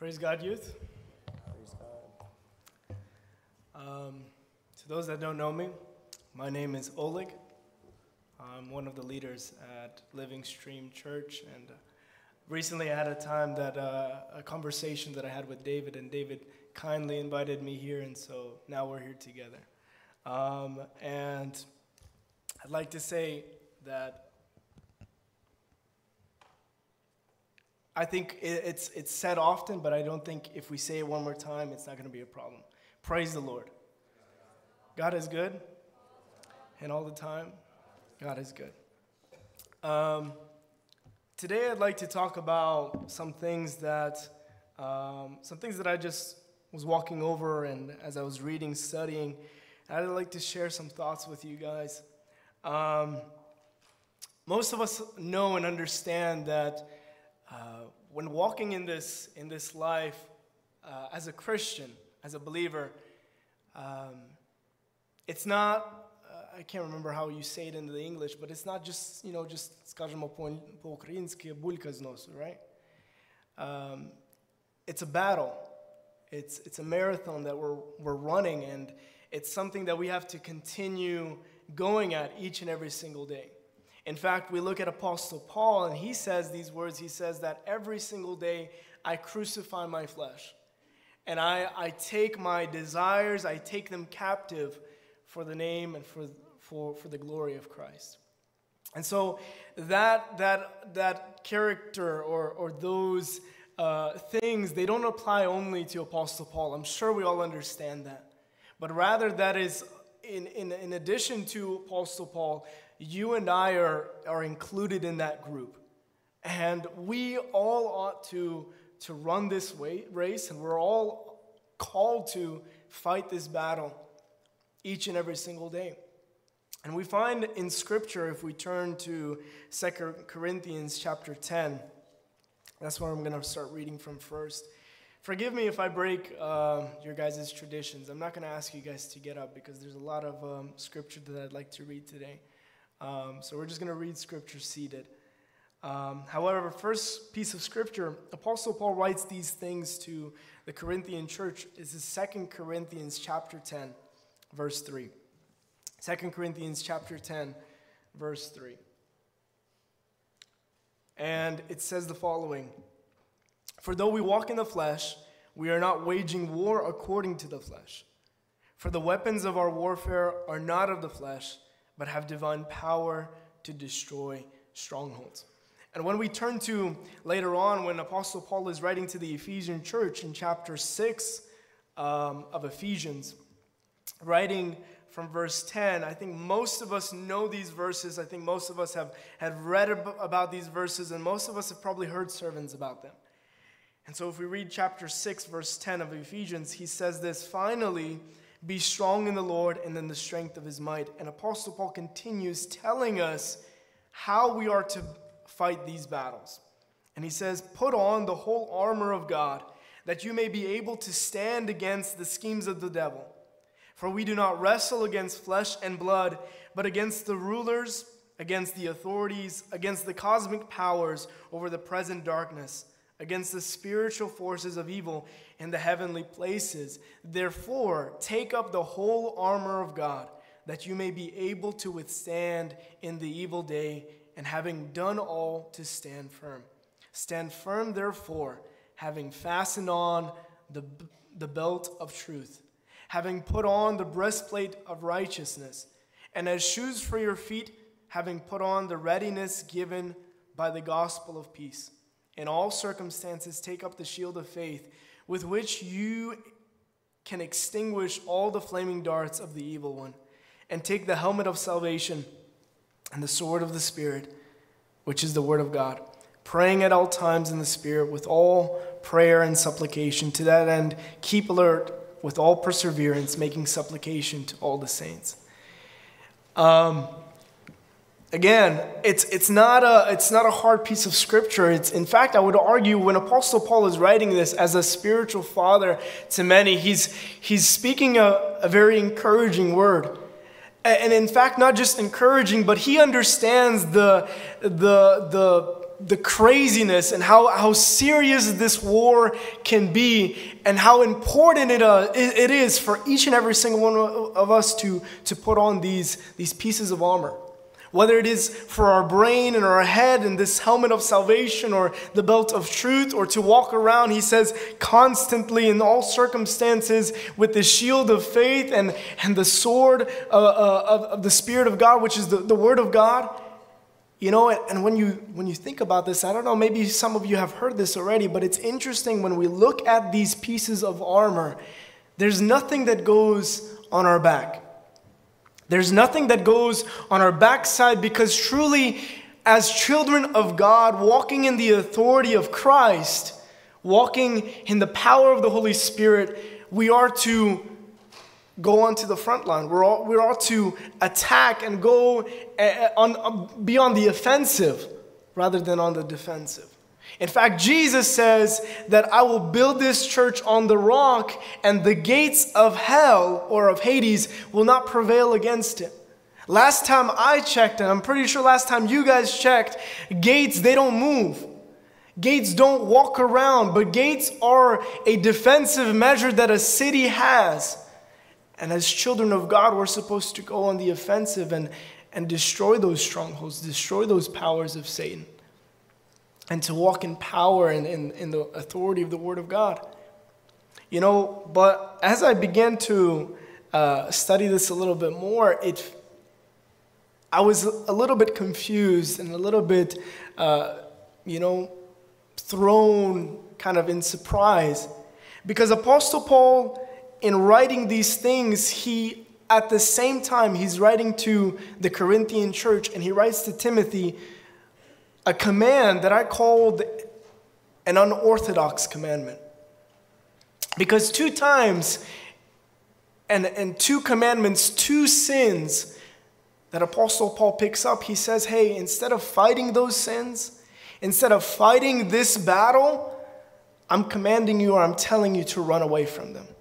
Praise God, youth. Praise God. To those that don't know me, my name is Oleg. I'm one of the leaders at Living Stream Church, and recently I had a conversation that I had with David, and David kindly invited me here, and so now we're here together. And I'd like to say that I think it's said often, but I don't think if we say it one more time, it's not going to be a problem. Praise the Lord. God is good, and all the time, God is good. Today, I'd like to talk about some things that I just was walking over, and as I was reading, studying, I'd like to share some thoughts with you guys. Most of us know and understand that when walking in this life as a Christian, as a believer, it's not, I can't remember how you say it in the English, but it's not just, скажемо по-українськи, булька з носу, right? It's a battle. It's a marathon that we're running, and it's something that we have to continue going at each and every single day. In fact, we look at Apostle Paul, and he says these words. He says that every single day I crucify my flesh, and I take my desires, I take them captive for the name and for the glory of Christ. And so that character or those things, they don't apply only to Apostle Paul. I'm sure we all understand that. But rather that is, in addition to Apostle Paul, you and I are included in that group. And we all ought to run this race, and we're all called to fight this battle each and every single day. And we find in Scripture, if we turn to 2 Corinthians chapter 10, that's where I'm going to start reading from first. Forgive me if I break your guys' traditions. I'm not going to ask you guys to get up because there's a lot of Scripture that I'd like to read today. So we're just going to read Scripture seated. However, first piece of Scripture, Apostle Paul writes these things to the Corinthian church. This is 2 Corinthians chapter 10, verse 3. 2 Corinthians chapter 10, verse 3. And it says the following: For though we walk in the flesh, we are not waging war according to the flesh. For the weapons of our warfare are not of the flesh, but have divine power to destroy strongholds. And when we turn to later on, when Apostle Paul is writing to the Ephesian church in chapter 6 of Ephesians, writing from verse 10, I think most of us know these verses. I think most of us have read about these verses, and most of us have probably heard sermons about them. And so if we read chapter 6, verse 10 of Ephesians, he says this: Finally, be strong in the Lord and in the strength of his might. And Apostle Paul continues telling us how we are to fight these battles. And he says, Put on the whole armor of God, that you may be able to stand against the schemes of the devil. For we do not wrestle against flesh and blood, but against the rulers, against the authorities, against the cosmic powers over the present darkness, against the spiritual forces of evil in the heavenly places. Therefore, take up the whole armor of God, that you may be able to withstand in the evil day, and having done all, to stand firm. Stand firm, therefore, having fastened on the belt of truth, having put on the breastplate of righteousness, and as shoes for your feet, having put on the readiness given by the gospel of peace. In all circumstances, take up the shield of faith, with which you can extinguish all the flaming darts of the evil one, and take the helmet of salvation and the sword of the Spirit, which is the word of God, praying at all times in the Spirit with all prayer and supplication. To that end, keep alert with all perseverance, making supplication to all the saints. Again, it's not a hard piece of Scripture. In fact, I would argue when Apostle Paul is writing this as a spiritual father to many, he's speaking a very encouraging word. And in fact, not just encouraging, but he understands the the craziness and how serious this war can be, and how important it is for each and every single one of us to put on these pieces of armor. Whether it is for our brain and our head and this helmet of salvation, or the belt of truth, or to walk around, he says, constantly in all circumstances with the shield of faith and the sword of the Spirit of God, which is the Word of God. You know, and when you think about this, I don't know, maybe some of you have heard this already, but it's interesting when we look at these pieces of armor, there's nothing that goes on our back. There's nothing that goes on our backside, because truly, as children of God, walking in the authority of Christ, walking in the power of the Holy Spirit, we are to go onto the front line. We're all to attack and go be on the offensive rather than on the defensive. In fact, Jesus says that I will build this church on the rock, and the gates of hell, or of Hades, will not prevail against it. Last time I checked, and I'm pretty sure last time you guys checked, gates, they don't move. Gates don't walk around, but gates are a defensive measure that a city has. And as children of God, we're supposed to go on the offensive and destroy those strongholds, destroy those powers of Satan, and to walk in power and in the authority of the Word of God. You know, but as I began to study this a little bit more, I was a little bit confused and a little bit, thrown kind of in surprise. Because Apostle Paul, in writing these things, at the same time, he's writing to the Corinthian church, and he writes to Timothy a command that I called an unorthodox commandment. Because 2 times, and 2 commandments, 2 sins that Apostle Paul picks up, he says, hey, instead of fighting those sins, instead of fighting this battle, I'm commanding you, or I'm telling you to run away from them.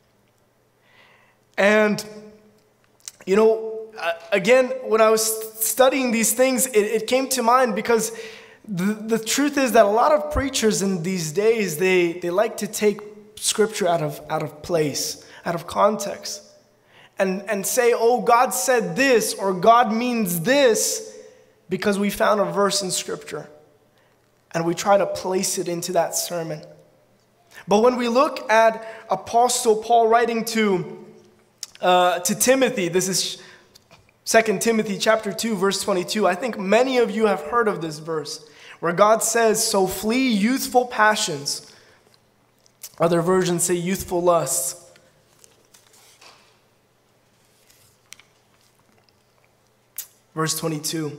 And, you know, again, when I was studying these things, it came to mind, because the truth is that a lot of preachers in these days, they like to take scripture out of place, out of context, and say, oh, God said this, or God means this, because we found a verse in scripture, and we try to place it into that sermon. But when we look at Apostle Paul writing to Timothy, this is 2 Timothy chapter 2, verse 22. I think many of you have heard of this verse, where God says, so flee youthful passions. Other versions say youthful lusts. Verse 22.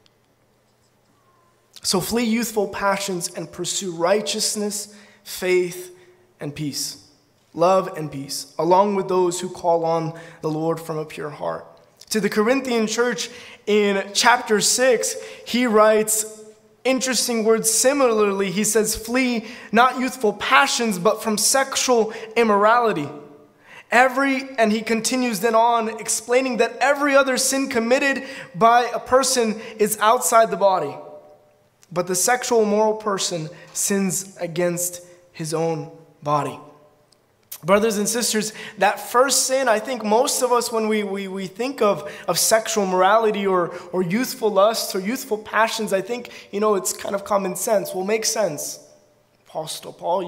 So flee youthful passions and pursue righteousness, faith, and peace. Love and peace, along with those who call on the Lord from a pure heart. To the Corinthian church in chapter 6, he writes interesting words similarly. He says, flee not youthful passions, but from sexual immorality. And he continues then on, explaining that every other sin committed by a person is outside the body, but the sexual immoral person sins against his own body. Brothers and sisters, that first sin, I think most of us, when we think of sexual morality or youthful lusts or youthful passions, I think, it's kind of common sense. Will make sense. Apostle Paul,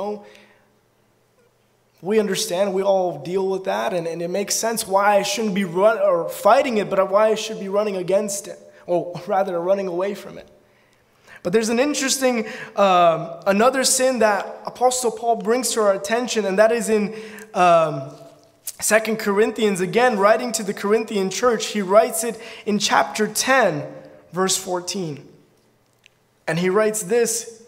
we understand, we all deal with that, and it makes sense why I shouldn't be fighting it, but why I should be running against it, or rather running away from it. But there's an interesting, another sin that Apostle Paul brings to our attention, and that is in 2 Corinthians. Again, writing to the Corinthian church, he writes it in chapter 10, verse 14. And he writes this,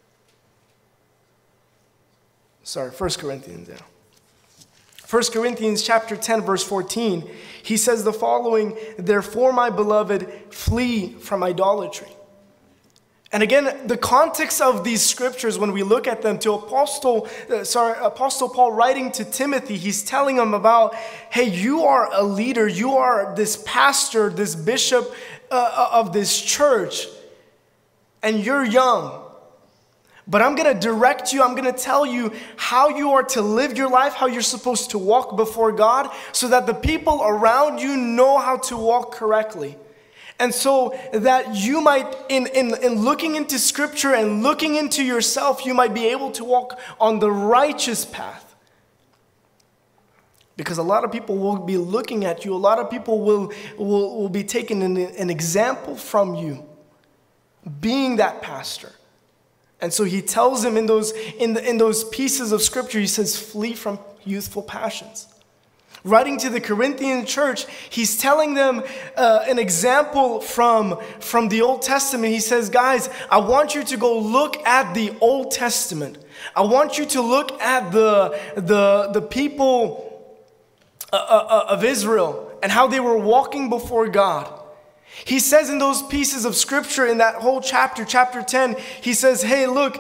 1 Corinthians, yeah. 1 Corinthians chapter 10, verse 14, he says the following, therefore, my beloved, flee from idolatry. And again, the context of these scriptures, when we look at them, to Apostle Paul writing to Timothy, he's telling him about, hey, you are a leader, you are this pastor, this bishop of this church. and you're young. But I'm going to direct you, I'm going to tell you how you are to live your life, how you're supposed to walk before God, so that the people around you know how to walk correctly. And so that you might, in looking into Scripture and looking into yourself, you might be able to walk on the righteous path. Because a lot of people will be looking at you, a lot of people will be taking an example from you, being that pastor. And so he tells them in those pieces of Scripture, he says, flee from youthful passions. Writing to the Corinthian church, he's telling them an example from the Old Testament. He says, guys, I want you to go look at the Old Testament. I want you to look at the people of Israel and how they were walking before God. He says in those pieces of Scripture, in that whole chapter 10, he says, hey, look,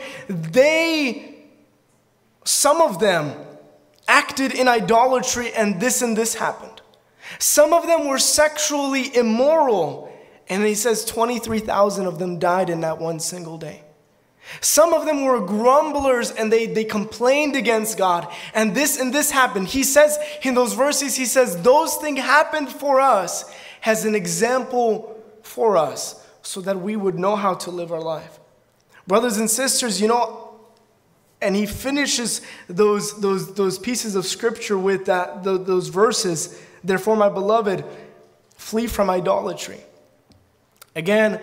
some of them acted in idolatry and this happened. Some of them were sexually immoral, and he says 23,000 of them died in that one single day. Some of them were grumblers and they complained against God, and this happened. He says in those verses, he says, those things happened for us as an example for us so that we would know how to live our life. Brothers and sisters, and he finishes those pieces of Scripture with those verses, therefore, my beloved, flee from idolatry. Again,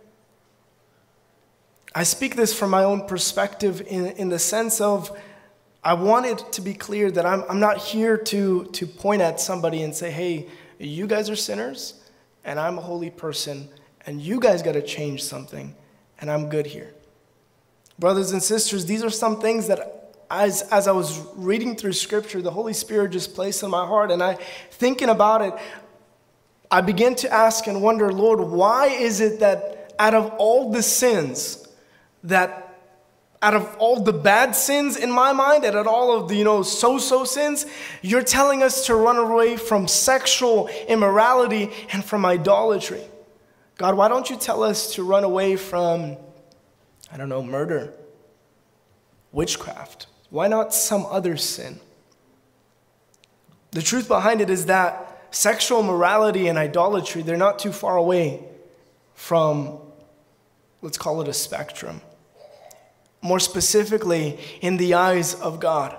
I speak this from my own perspective in the sense of I want it to be clear that I'm not here to point at somebody and say, hey, you guys are sinners, and I'm a holy person, and you guys got to change something, and I'm good here. Brothers and sisters, these are some things that as I was reading through Scripture, the Holy Spirit just placed in my heart, and thinking about it, I began to ask and wonder, Lord, why is it that out of all the sins, out of all the bad sins in my mind, and out of all of the, so-so sins, you're telling us to run away from sexual immorality and from idolatry. God, why don't you tell us to run away from, murder, witchcraft? Why not some other sin? The truth behind it is that sexual morality and idolatry, they're not too far away from, let's call it a spectrum. More specifically, in the eyes of God.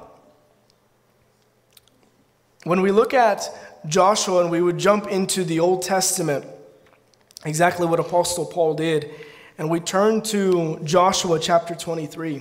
When we look at Joshua and we would jump into the Old Testament, exactly what Apostle Paul did, and we turn to Joshua chapter 23.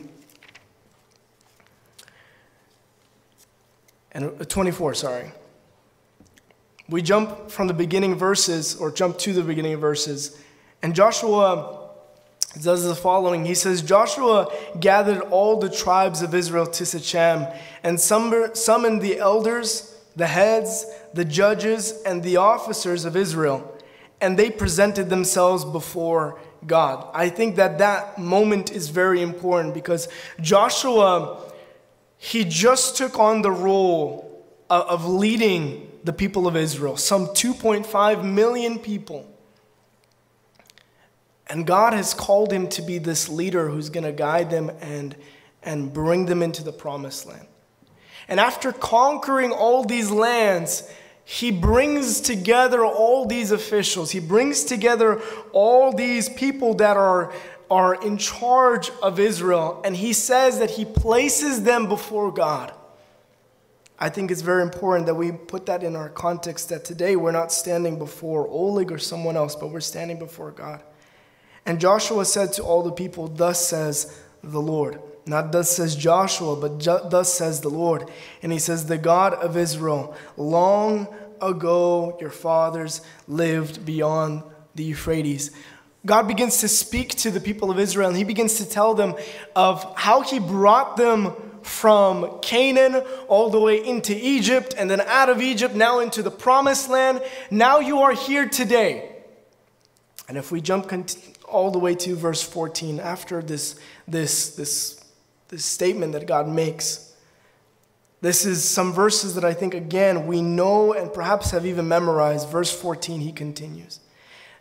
And 24, sorry. We jump from the beginning verses, or jump to the beginning verses, and Joshua does the following. He says, Joshua gathered all the tribes of Israel to Shechem and summoned the elders, the heads, the judges, and the officers of Israel, and they presented themselves before God. I think that moment is very important because Joshua, he just took on the role of leading the people of Israel, some 2.5 million people. And God has called him to be this leader who's going to guide them and bring them into the promised land. And after conquering all these lands, he brings together all these officials. He brings together all these people that are in charge of Israel. And he says that he places them before God. I think it's very important that we put that in our context, that today we're not standing before Oleg or someone else, but we're standing before God. And Joshua said to all the people, thus says the Lord. Not thus says Joshua, but thus says the Lord. And he says, the God of Israel, long ago your fathers lived beyond the Euphrates. God begins to speak to the people of Israel, and he begins to tell them of how he brought them from Canaan all the way into Egypt, and then out of Egypt now into the promised land. Now you are here today. And if we jump all the way to verse 14, after this statement that God makes, this is some verses that I think, again, we know and perhaps have even memorized. Verse 14, he continues.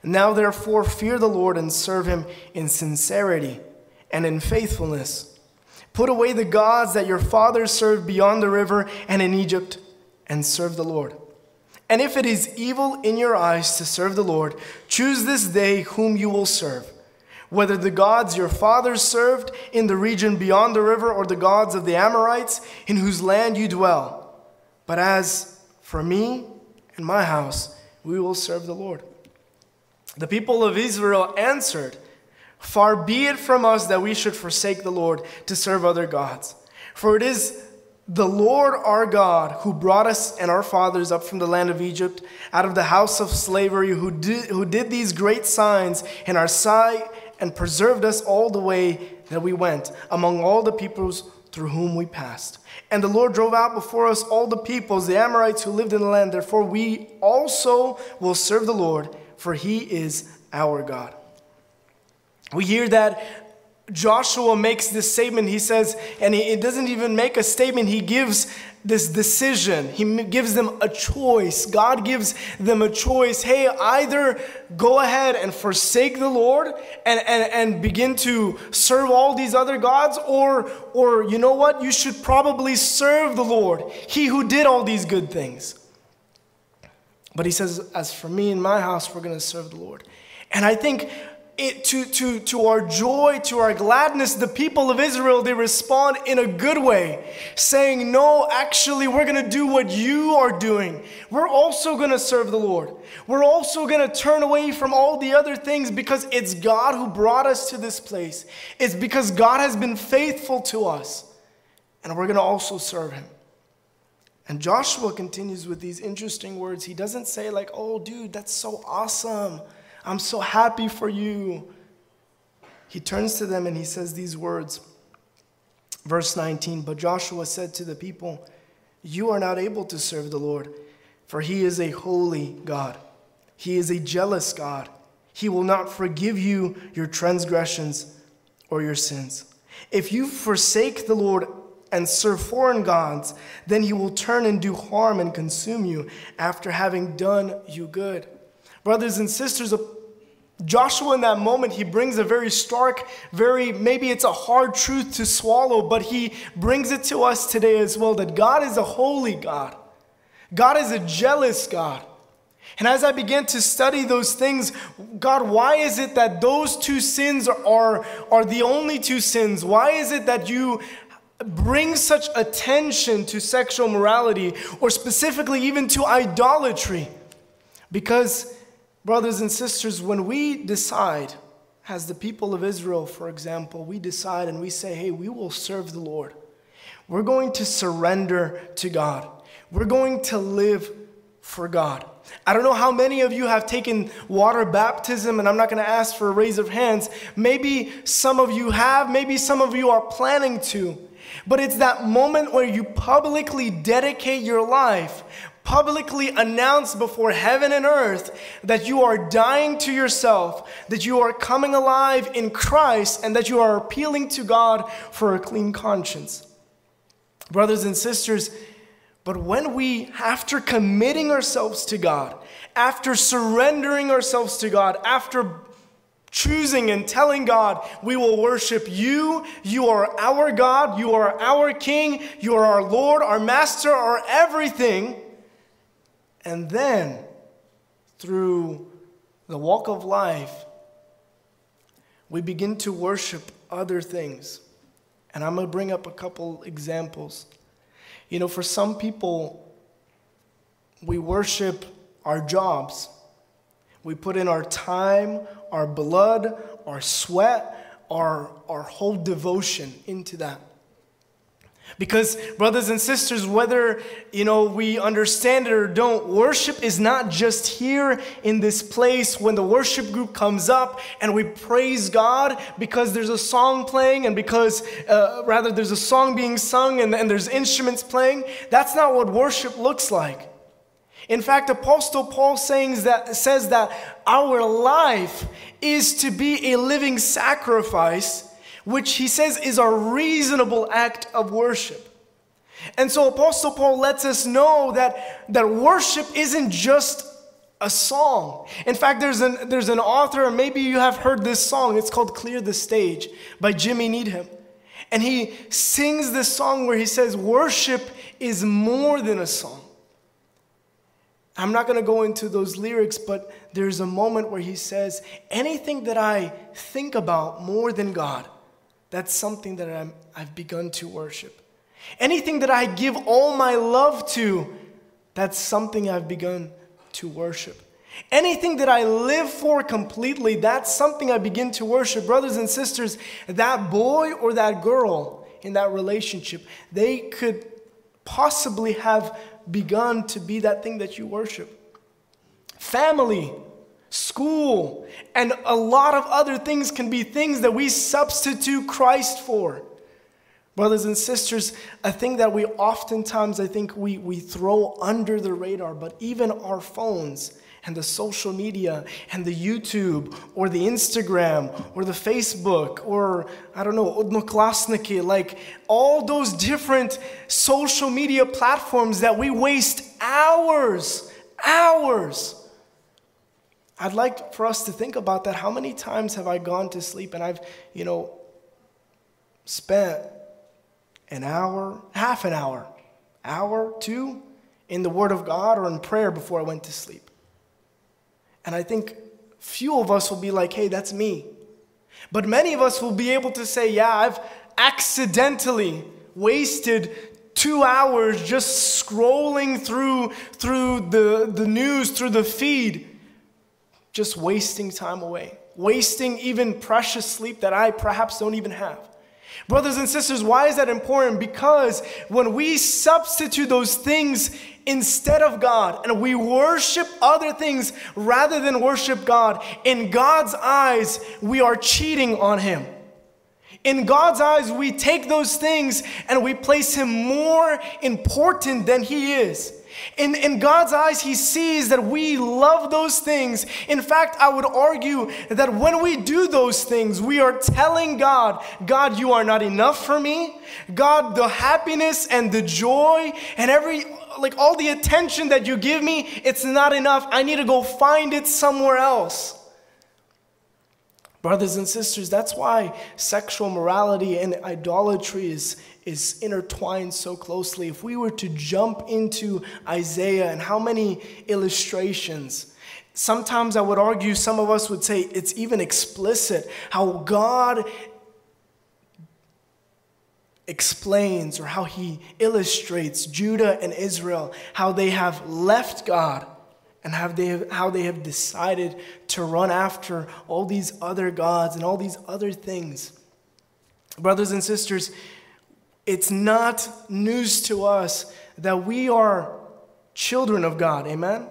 Now therefore fear the Lord and serve him in sincerity and in faithfulness. Put away the gods that your fathers served beyond the river and in Egypt, and serve the Lord. And if it is evil in your eyes to serve the Lord, choose this day whom you will serve, whether the gods your fathers served in the region beyond the river or the gods of the Amorites in whose land you dwell. But as for me and my house, we will serve the Lord. The people of Israel answered, Far be it from us that we should forsake the Lord to serve other gods. For it is the Lord our God who brought us and our fathers up from the land of Egypt, out of the house of slavery, who did these great signs in our sight and preserved us all the way that we went among all the peoples through whom we passed. And the Lord drove out before us all the peoples, the Amorites who lived in the land. Therefore we also will serve the Lord, for he is our God. We hear that Joshua makes this statement. He says, and it doesn't even make a statement, he gives this decision. He gives them a choice. God gives them a choice. Hey, either go ahead and forsake the Lord and begin to serve all these other gods, or you know what? You should probably serve the Lord, he who did all these good things. But he says, as for me and my house, we're going to serve the Lord. And I think to our joy, to our gladness, the people of Israel, they respond in a good way, saying, no, actually, we're going to do what you are doing. We're also going to serve the Lord. We're also going to turn away from all the other things because it's God who brought us to this place. It's because God has been faithful to us, and we're going to also serve him. And Joshua continues with these interesting words. He doesn't say like, oh, dude, that's so awesome. I'm so happy for you. He turns to them and he says these words. Verse 19, but Joshua said to the people, you are not able to serve the Lord, for he is a holy God. He is a jealous God. He will not forgive you your transgressions or your sins. If you forsake the Lord and serve foreign gods, then he will turn and do harm and consume you after having done you good. Brothers and sisters, Joshua in that moment, he brings a very stark, maybe it's a hard truth to swallow, but he brings it to us today as well, that God is a holy God. God is a jealous God. And as I began to study those things, God, why is it that those two sins are the only two sins? Why is it that you bring such attention to sexual morality, or specifically even to idolatry? Because, brothers and sisters, when we decide, as the people of Israel, for example, we decide and we say, hey, we will serve the Lord. We're going to surrender to God. We're going to live for God. I don't know how many of you have taken water baptism, and I'm not going to ask for a raise of hands. Maybe some of you have, maybe some of you are planning to. But it's that moment where you publicly dedicate your life, publicly announce before heaven and earth that you are dying to yourself, that you are coming alive in Christ, and that you are appealing to God for a clean conscience. Brothers and sisters, but when we, after committing ourselves to God, after surrendering ourselves to God, after choosing and telling God, we will worship you, you are our God, you are our King, you are our Lord, our Master, our everything. And then, through the walk of life, we begin to worship other things. And I'm going to bring up a couple examples. You know, for some people, we worship our jobs. We put in our time, our blood, our sweat, our whole devotion into that. Because, brothers and sisters, whether, we understand it or don't, worship is not just here in this place when the worship group comes up and we praise God because there's a song playing and because, there's a song being sung and there's instruments playing. That's not what worship looks like. In fact, Apostle Paul says that our life is to be a living sacrifice, which he says is a reasonable act of worship. And so Apostle Paul lets us know that worship isn't just a song. In fact, there's an author, and maybe you have heard this song. It's called Clear the Stage by Jimmy Needham. And he sings this song where he says, worship is more than a song. I'm not going to go into those lyrics, but there's a moment where he says, anything that I think about more than God, that's something that I've begun to worship. Anything that I give all my love to, that's something I've begun to worship. Anything that I live for completely, that's something I begin to worship. Brothers and sisters, that boy or that girl in that relationship, they could possibly have begun to be that thing that you worship. Family, school, and a lot of other things can be things that we substitute Christ for. Brothers and sisters, a thing that we oftentimes, I think we throw under the radar, but even our phones and the social media and the YouTube or the Instagram or the Facebook or, I don't know, Odnoklassniki, like all those different social media platforms that we waste hours. I'd like for us to think about that. How many times have I gone to sleep and I've, spent an hour, half an hour, two, in the Word of God or in prayer before I went to sleep? And I think few of us will be like, hey, that's me. But many of us will be able to say, yeah, I've accidentally wasted 2 hours just scrolling through the news, through the feed, just wasting time away, wasting even precious sleep that I perhaps don't even have. Brothers and sisters, why is that important? Because when we substitute those things instead of God and we worship other things rather than worship God, in God's eyes, we are cheating on Him. In God's eyes, we take those things and we place Him more important than He is. In God's eyes, He sees that we love those things. In fact, I would argue that when we do those things, we are telling God, God, you are not enough for me. God, the happiness and the joy and all the attention that you give me, it's not enough. I need to go find it somewhere else. Brothers and sisters, that's why sexual morality and idolatry is intertwined so closely. If we were to jump into Isaiah and how many illustrations, sometimes I would argue, some of us would say it's even explicit, how God explains or how He illustrates Judah and Israel, how they have left God and how they have decided to run after all these other gods and all these other things. Brothers and sisters, it's not news to us that we are children of God, amen?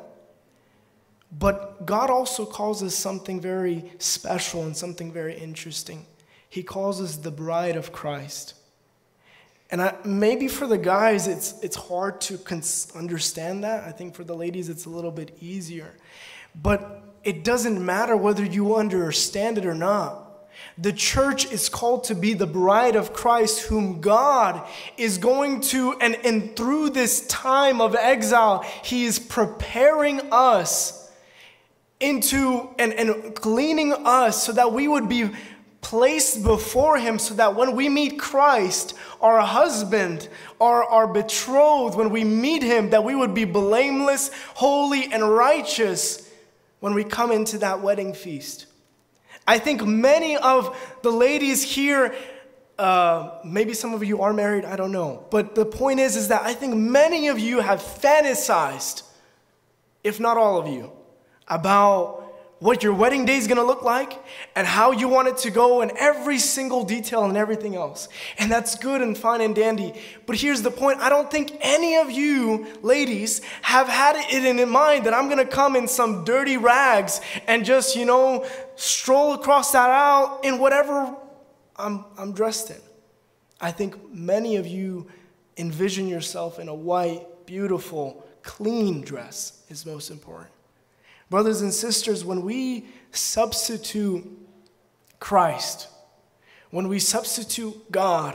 But God also calls us something very special and something very interesting. He calls us the bride of Christ. And maybe for the guys, it's hard to understand that. I think for the ladies, it's a little bit easier. But it doesn't matter whether you understand it or not. The church is called to be the bride of Christ, whom God is going to, and through this time of exile, He is preparing us into and cleaning us so that we would be placed before Him, so that when we meet Christ, our husband, our betrothed, when we meet Him, that we would be blameless, holy, and righteous when we come into that wedding feast. I think many of the ladies here, maybe some of you are married, I don't know. But the point is that I think many of you have fantasized, if not all of you, about what your wedding day is going to look like and how you want it to go and every single detail and everything else. And that's good and fine and dandy. But here's the point. I don't think any of you ladies have had it in mind that I'm going to come in some dirty rags and just, stroll across that aisle in whatever I'm dressed in. I think many of you envision yourself in a white, beautiful, clean dress is most important. Brothers and sisters, when we substitute Christ, when we substitute God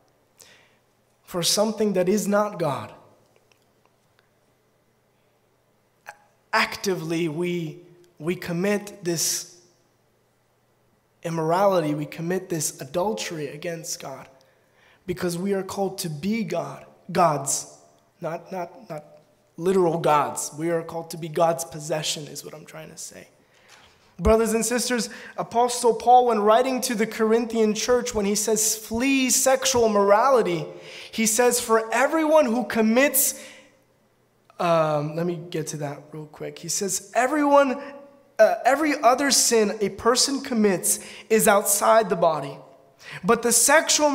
for something that is not God, actively we commit this immorality, we commit this adultery against God, because we are called to be gods, not literal gods. We are called to be God's possession, is what I'm trying to say. Brothers and sisters, Apostle Paul, when writing to the Corinthian church, when he says flee sexual morality, he says for everyone who commits, let me get to that real quick. He says every other sin a person commits is outside the body, but the sexual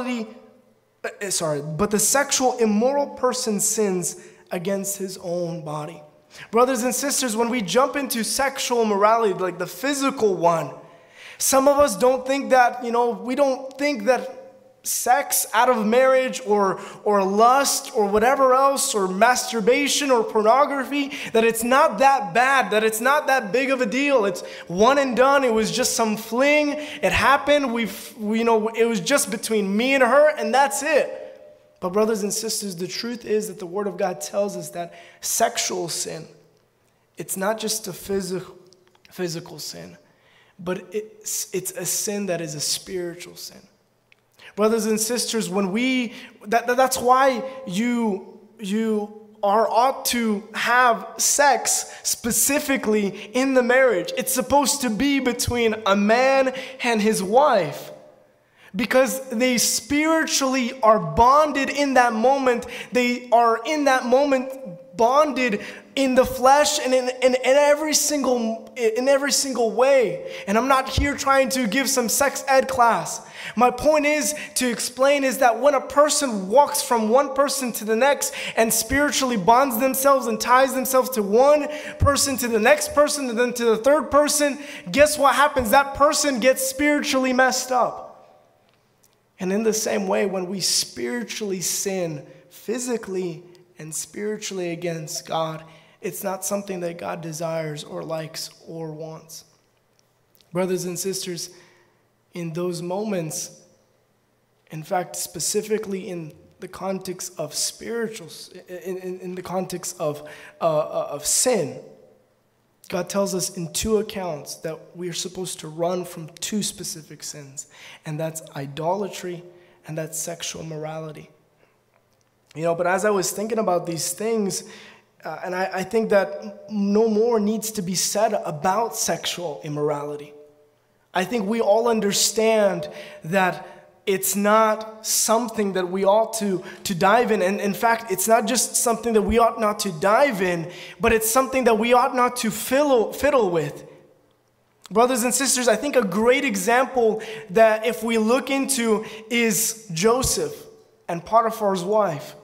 immoral person sins against his own body. Brothers and sisters, when we jump into sexual immorality, like the physical one, some of us don't think that, we don't think that sex out of marriage or lust or whatever else, or masturbation or pornography, that it's not that bad, that it's not that big of a deal. It's one and done. It was just some fling. It happened. It was just between me and her, and that's it. But brothers and sisters, the truth is that the Word of God tells us that sexual sin, it's not just a physical sin, but it's a sin that is a spiritual sin. Brothers and sisters, that's why you ought to have sex specifically in the marriage. It's supposed to be between a man and his wife, because they spiritually are bonded in that moment. They are in that moment bonded in the flesh and in every single way. And I'm not here trying to give some sex ed class. My point is to explain is that when a person walks from one person to the next and spiritually bonds themselves and ties themselves to one person, to the next person, and then to the third person, guess what happens? That person gets spiritually messed up. And in the same way, when we spiritually sin physically and spiritually against God, it's not something that God desires or likes or wants. Brothers and sisters, in those moments, in fact, specifically in the context of in the context of sin, God tells us in two accounts that we are supposed to run from two specific sins, and that's idolatry and that's sexual immorality. But as I was thinking about these things, and I think that no more needs to be said about sexual immorality. I think we all understand that it's not something that we ought to dive in. And in fact, it's not just something that we ought not to dive in, but it's something that we ought not to fiddle with. Brothers and sisters, I think a great example that if we look into is Joseph and Potiphar's wife.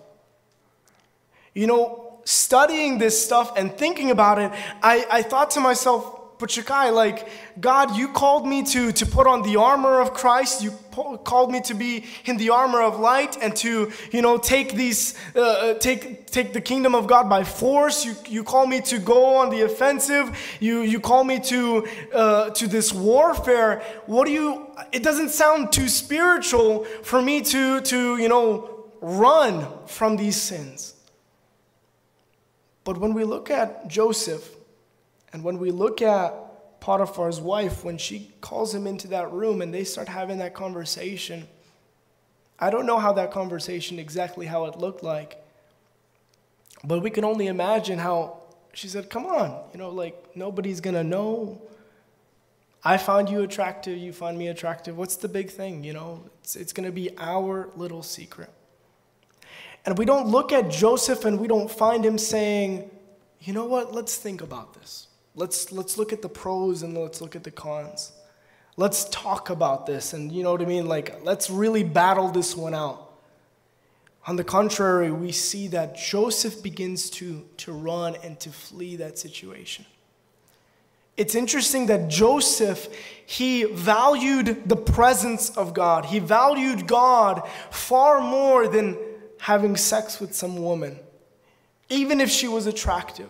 Studying this stuff and thinking about it, I thought to myself, but Shakai, God, you called me to put on the armor of Christ. You called me to be in the armor of light and to, take the kingdom of God by force. You call me to go on the offensive. You call me to this warfare. It doesn't sound too spiritual for me to run from these sins. But when we look at Joseph, and when we look at Potiphar's wife, when she calls him into that room and they start having that conversation, I don't know how that conversation, exactly how it looked like, but we can only imagine how she said, come on, nobody's going to know. I find you attractive, you find me attractive. What's the big thing, It's going to be our little secret. And we don't look at Joseph and we don't find him saying, you know what, let's think about this. Let's look at the pros and let's look at the cons. Let's talk about this and, let's really battle this one out. On the contrary, we see that Joseph begins to run and to flee that situation. It's interesting that Joseph, he valued the presence of God. He valued God far more than having sex with some woman, even if she was attractive.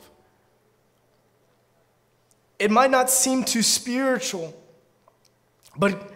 It might not seem too spiritual, but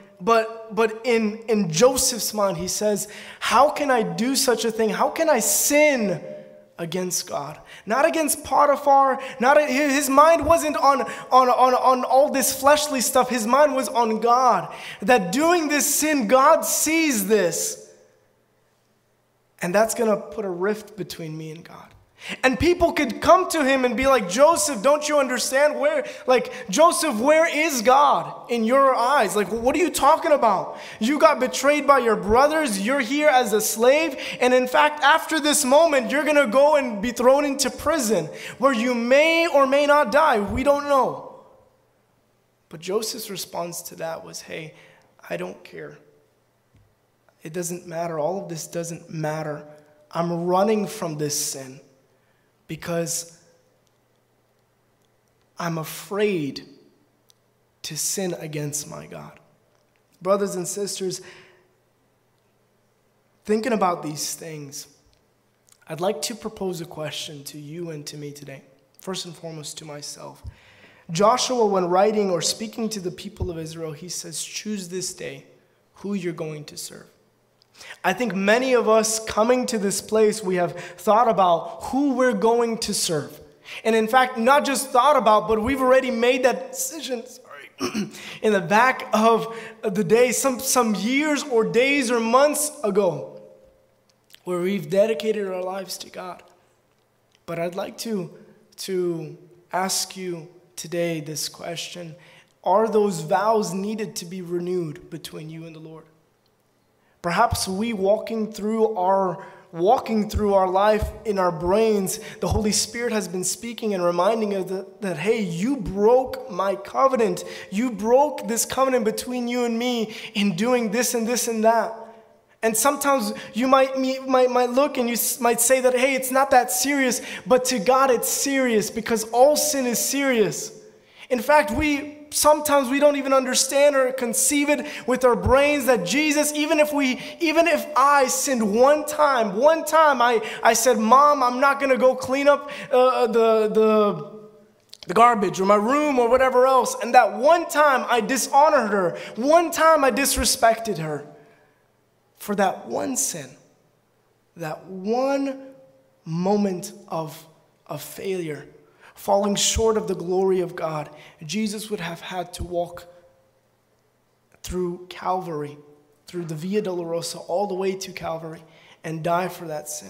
in Joseph's mind, he says, how can I do such a thing? How can I sin against God, not against Potiphar. His mind wasn't on all this fleshly stuff. His mind was on God. That doing this sin, God sees this. And that's going to put a rift between me and God. And people could come to him and be like, Joseph, don't you understand? Joseph, where is God in your eyes? Like, what are you talking about? You got betrayed by your brothers. You're here as a slave. And in fact, after this moment, you're going to go and be thrown into prison where you may or may not die. We don't know. But Joseph's response to that was, hey, I don't care. It doesn't matter. All of this doesn't matter. I'm running from this sin because I'm afraid to sin against my God. Brothers and sisters, thinking about these things, I'd like to propose a question to you and to me today. First and foremost, to myself. Joshua, when writing or speaking to the people of Israel, he says, choose this day who you're going to serve. I think many of us coming to this place, we have thought about who we're going to serve. And in fact, not just thought about, but we've already made that decision, in the back of the day, some years or days or months ago, where we've dedicated our lives to God. But I'd like to ask you today this question. Are those vows needed to be renewed between you and the Lord? Perhaps we walking through our life in our brains, the Holy Spirit has been speaking and reminding us that, hey, you broke my covenant. You broke this covenant between you and me in doing this and this and that. And sometimes you might look and you might say that, hey, it's not that serious, but to God it's serious because all sin is serious. In fact, sometimes we don't even understand or conceive it with our brains that Jesus, even if I sinned one time I said, Mom, I'm not going to go clean up the garbage or my room or whatever else. And that one time I dishonored her. One time I disrespected her. For that one sin, that one moment of failure, falling short of the glory of God, Jesus would have had to walk through Calvary, through the Via Dolorosa, all the way to Calvary, and die for that sin.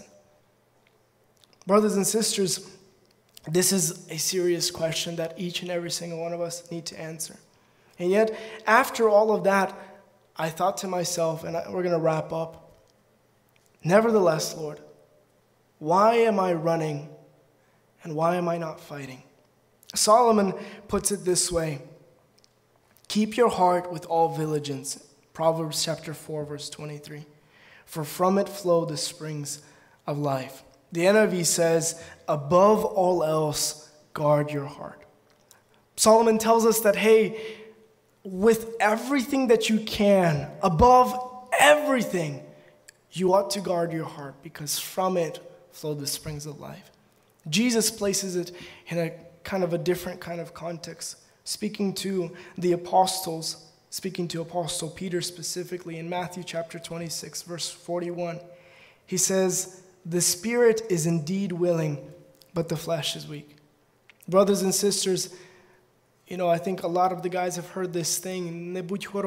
Brothers and sisters, this is a serious question that each and every single one of us need to answer. And yet, after all of that, I thought to myself, and we're going to wrap up, nevertheless, Lord, why am I running and why am I not fighting? Solomon puts it this way, keep your heart with all diligence, Proverbs chapter 4, verse 23, for from it flow the springs of life. The NIV says, above all else, guard your heart. Solomon tells us that, hey, with everything that you can, above everything, you ought to guard your heart because from it flow the springs of life. Jesus places it in a kind of a different kind of context, speaking to the apostles, speaking to Apostle Peter specifically in Matthew chapter 26, verse 41. He says, the spirit is indeed willing, but the flesh is weak. Brothers and sisters, I think a lot of the guys have heard this thing,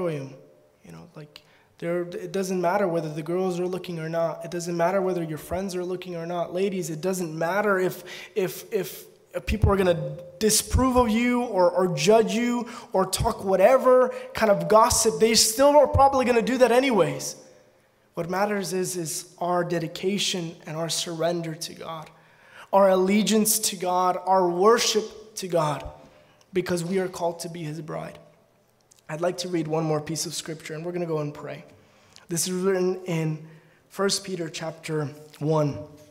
it doesn't matter whether the girls are looking or not. It doesn't matter whether your friends are looking or not. Ladies, it doesn't matter if people are going to disapprove of you or judge you or talk whatever kind of gossip. They still are probably going to do that anyways. What matters is our dedication and our surrender to God, our allegiance to God, our worship to God, because we are called to be His bride. I'd like to read one more piece of scripture, and we're going to go and pray. This is written in 1 Peter chapter 1,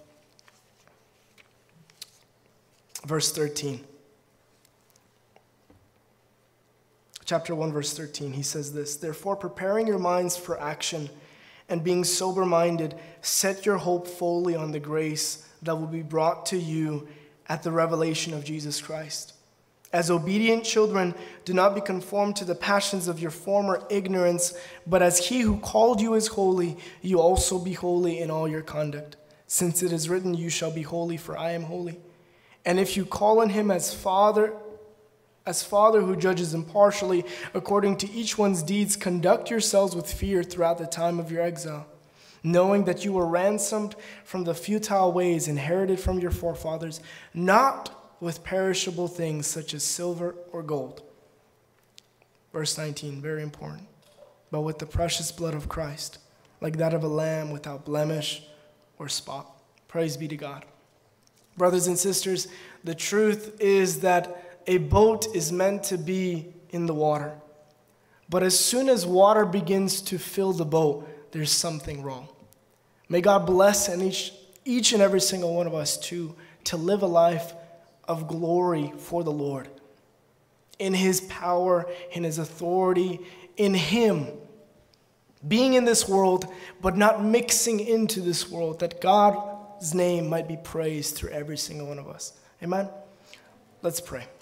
verse 13. Chapter 1, verse 13, he says this, therefore, preparing your minds for action and being sober-minded, set your hope fully on the grace that will be brought to you at the revelation of Jesus Christ. As obedient children, do not be conformed to the passions of your former ignorance, but as He who called you is holy, you also be holy in all your conduct. since it is written, "You shall be holy, for I am holy." And if you call on him as Father who judges impartially according to each one's deeds, conduct yourselves with fear throughout the time of your exile, knowing that you were ransomed from the futile ways inherited from your forefathers, not with perishable things such as silver or gold. Verse 19, very important. But with the precious blood of Christ, like that of a lamb without blemish or spot. Praise be to God. Brothers and sisters, the truth is that a boat is meant to be in the water. But as soon as water begins to fill the boat, there's something wrong. May God bless each and every single one of us to live a life of glory for the Lord. In his power, in his authority, in him. Being in this world, but not mixing into this world, that God's name might be praised through every single one of us. Amen? Let's pray.